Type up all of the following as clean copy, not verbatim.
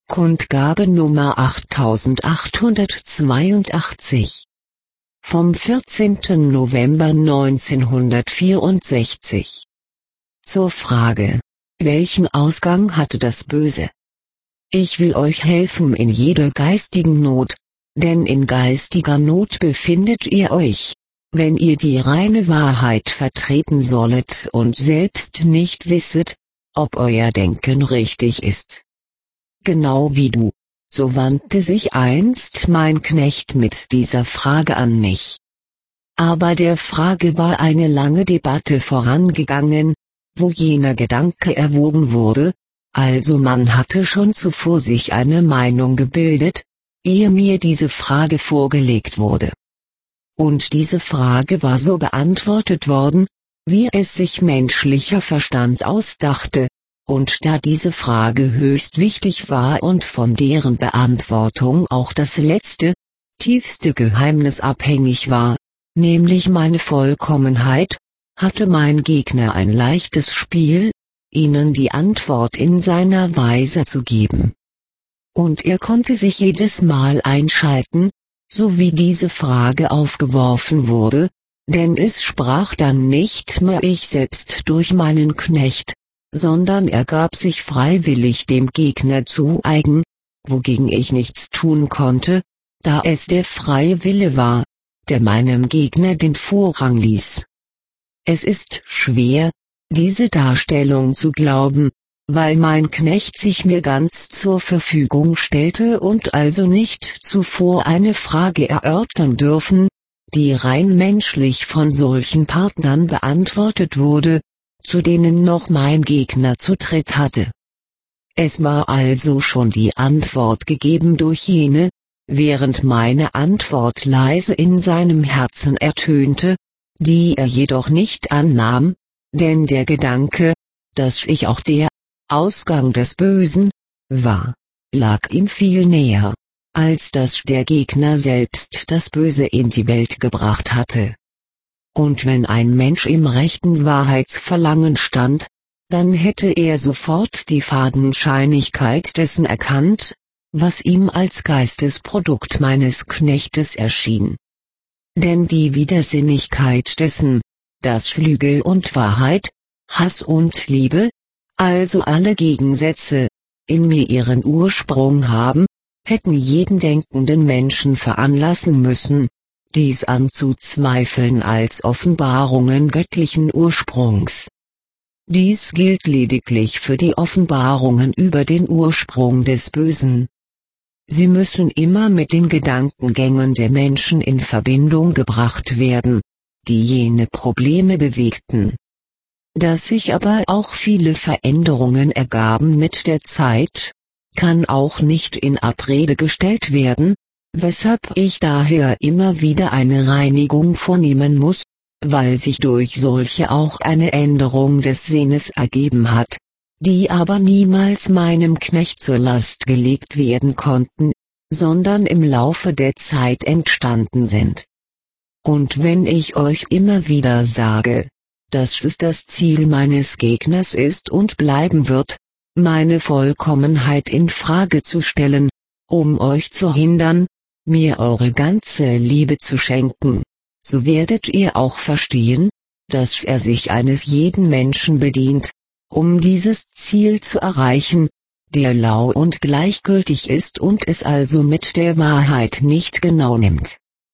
Kundgabe Nummer 8882 vom 14. November 1964. Zur Frage: Welchen Ausgang hatte das Böse? Ich will euch helfen in jeder geistigen Not, denn in geistiger Not befindet ihr euch, wenn ihr die reine Wahrheit vertreten sollet und selbst nicht wisset, ob euer Denken richtig ist. Genau wie du, so wandte sich einst mein Knecht mit dieser Frage an mich. Aber der Frage war eine lange Debatte vorangegangen, wo jener Gedanke erwogen wurde, also man hatte schon zuvor sich eine Meinung gebildet, ehe mir diese Frage vorgelegt wurde. Und diese Frage war so beantwortet worden, wie es sich menschlicher Verstand ausdachte, und da diese Frage höchst wichtig war und von deren Beantwortung auch das letzte, tiefste Geheimnis abhängig war, nämlich meine Vollkommenheit, hatte mein Gegner ein leichtes Spiel, ihnen die Antwort in seiner Weise zu geben. Und er konnte sich jedes Mal einschalten, so wie diese Frage aufgeworfen wurde, denn es sprach dann nicht mehr ich selbst durch meinen Knecht, sondern er gab sich freiwillig dem Gegner zu eigen, wogegen ich nichts tun konnte, da es der freie Wille war, der meinem Gegner den Vorrang ließ. Es ist schwer, diese Darstellung zu glauben, weil mein Knecht sich mir ganz zur Verfügung stellte und also nicht zuvor eine Frage erörtern dürfen, die rein menschlich von solchen Partnern beantwortet wurde, zu denen noch mein Gegner Zutritt hatte. Es war also schon die Antwort gegeben durch jene, während meine Antwort leise in seinem Herzen ertönte, die er jedoch nicht annahm, denn der Gedanke, dass ich auch der Ausgang des Bösen war, lag ihm viel näher, als dass der Gegner selbst das Böse in die Welt gebracht hatte. Und wenn ein Mensch im rechten Wahrheitsverlangen stand, dann hätte er sofort die Fadenscheinigkeit dessen erkannt, was ihm als Geistesprodukt meines Knechtes erschien. Denn die Widersinnigkeit dessen, dass Lüge und Wahrheit, Hass und Liebe, also alle Gegensätze, in mir ihren Ursprung haben, hätten jeden denkenden Menschen veranlassen müssen, dies anzuzweifeln als Offenbarungen göttlichen Ursprungs. Dies gilt lediglich für die Offenbarungen über den Ursprung des Bösen. Sie müssen immer mit den Gedankengängen der Menschen in Verbindung gebracht werden, die jene Probleme bewegten. Dass sich aber auch viele Veränderungen ergaben mit der Zeit, kann auch nicht in Abrede gestellt werden, weshalb ich daher immer wieder eine Reinigung vornehmen muss, weil sich durch solche auch eine Änderung des Sinnes ergeben hat, die aber niemals meinem Knecht zur Last gelegt werden konnten, sondern im Laufe der Zeit entstanden sind. Und wenn ich euch immer wieder sage, dass es das Ziel meines Gegners ist und bleiben wird, meine Vollkommenheit in Frage zu stellen, um euch zu hindern, mir eure ganze Liebe zu schenken, so werdet ihr auch verstehen, dass er sich eines jeden Menschen bedient, um dieses Ziel zu erreichen, der lau und gleichgültig ist und es also mit der Wahrheit nicht genau nimmt.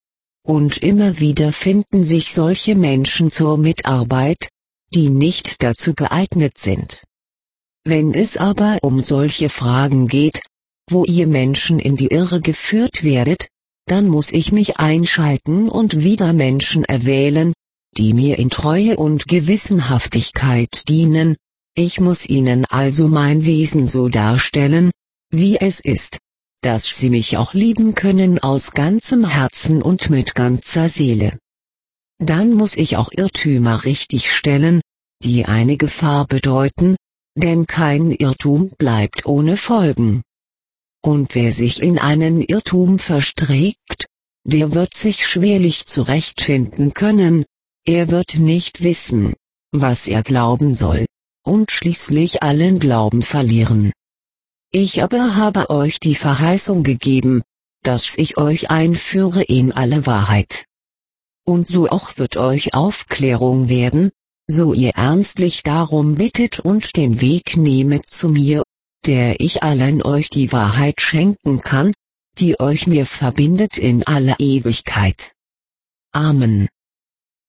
Und immer wieder finden sich solche Menschen zur Mitarbeit, die nicht dazu geeignet sind. Wenn es aber um solche Fragen geht, wo ihr Menschen in die Irre geführt werdet, dann muss ich mich einschalten und wieder Menschen erwählen, die mir in Treue und Gewissenhaftigkeit dienen. Ich muss ihnen also mein Wesen so darstellen, wie es ist, dass sie mich auch lieben können aus ganzem Herzen und mit ganzer Seele. Dann muss ich auch Irrtümer richtigstellen, die eine Gefahr bedeuten, denn kein Irrtum bleibt ohne Folgen. Und wer sich in einen Irrtum verstrickt, der wird sich schwerlich zurechtfinden können, er wird nicht wissen, was er glauben soll, und schließlich allen Glauben verlieren. Ich aber habe euch die Verheißung gegeben, dass ich euch einführe in alle Wahrheit. Und so auch wird euch Aufklärung werden, so ihr ernstlich darum bittet und den Weg nehmet zu mir, der ich allein euch die Wahrheit schenken kann, die euch mir verbindet in aller Ewigkeit. Amen.